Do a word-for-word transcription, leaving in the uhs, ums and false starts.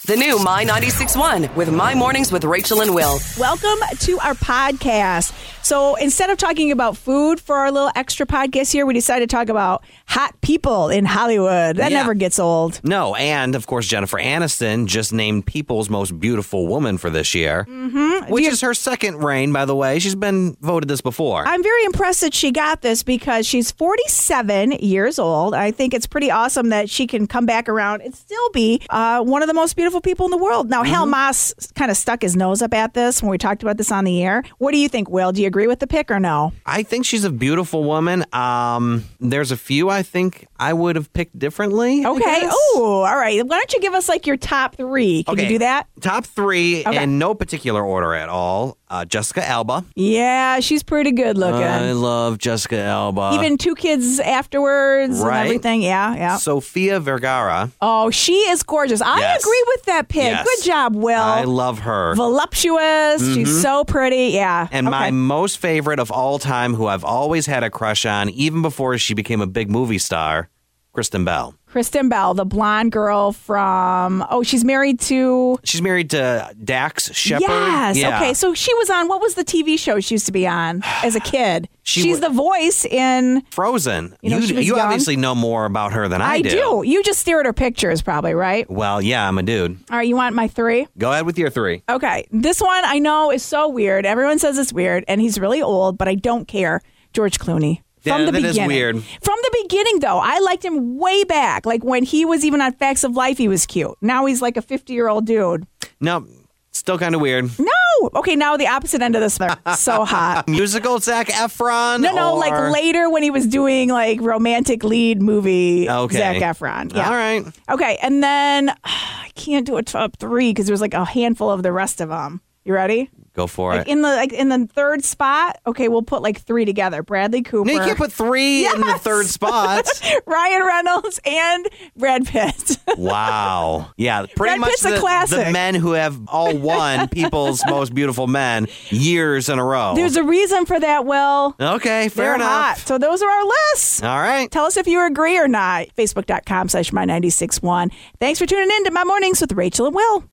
The new My ninety-six point one with My Mornings with Rachel and Will. Welcome to our podcast. So instead of talking about food for our little extra podcast here, we decided to talk about hot people in Hollywood. That Yeah. never gets old. No, and of course, Jennifer Aniston just named People's Most Beautiful Woman for this year, mm-hmm. which You- is her second reign, by the way. She's been voted this before. I'm very impressed that she got this because she's forty-seven years old. I think it's pretty awesome that she can come back around and still be uh, one of the most beautiful people in the world. Now, Mm-hmm. Hal Moss kind of stuck his nose up at this when we talked about this on the air. What do you think, Will? Do you agree with the pick or no? I think she's a beautiful woman. Um, there's a few I think I would have picked differently. I Okay. guess. Oh, all right. Why don't you give us like your top three? Can Okay. you do that? Top three Okay. in no particular order at all. Uh, Jessica Alba. Yeah, she's pretty good looking. I love Jessica Alba. Even two kids afterwards Right. and everything. Yeah, yeah. Sofia Vergara. Oh, she is gorgeous. I Yes. agree with that pick. Yes. Good job, Will. I love her. Voluptuous. She's so pretty. Yeah. And Okay. my most favorite of all time, who I've always had a crush on, even before she became a big movie star, Kristen Bell. Kristen Bell, the blonde girl from, oh, she's married to. She's married to Dax Shepard. Yes. Yeah. Okay. So she was on, what was the T V show she used to be on as a kid? She she's wa- the voice in. Frozen. You know, you she was you young. obviously know more about her than I, I do. You just stare at her pictures, probably, right? Well, yeah, I'm a dude. All right. You want my three? Go ahead with your three. Okay. This one I know is so weird. Everyone says it's weird, and he's really old, but I don't care. George Clooney. From Yeah, the that is beginning. weird. From the beginning, though, I liked him way back. Like when he was even on Facts of Life, he was cute. Now he's like a fifty-year-old dude. No, still kind of weird. No. Okay, now the opposite end of the spectrum. So hot. Musical Zac Efron? No, no, or- like later when he was doing like romantic lead movie, Okay. Zac Efron. Yeah. All right. Okay, and then I can't do a top three because there's like a handful of the rest of them. You ready? Go for Like it. in the like in the third spot, okay, we'll put like three together. Bradley Cooper, No, you can't put three in the Yes. third spot. Ryan Reynolds, and Brad Pitt. Wow. Yeah, pretty Brad much Pitt's a the, classic. the men who have all won People's Most Beautiful Men years in a row. There's a reason for that, Will. okay, fair They're enough. hot. So those are our lists. All right. Tell us if you agree or not. Facebook.com slash my 961. Thanks for tuning in to My Mornings with Rachel and Will.